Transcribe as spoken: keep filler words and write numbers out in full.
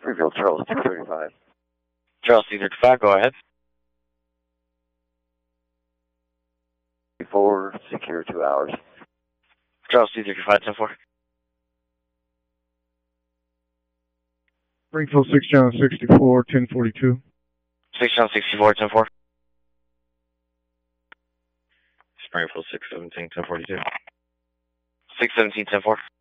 Springfield, Charles, two thirty-five. Charles, two thirty-five, go ahead. Four, secure two hours. Charles, two thirty-five, ten four. Springfield six Channel sixty-four, ten forty-two. six Channel sixty-four, ten four. Springfield six seventeen, ten forty-two. six seventeen, ten four.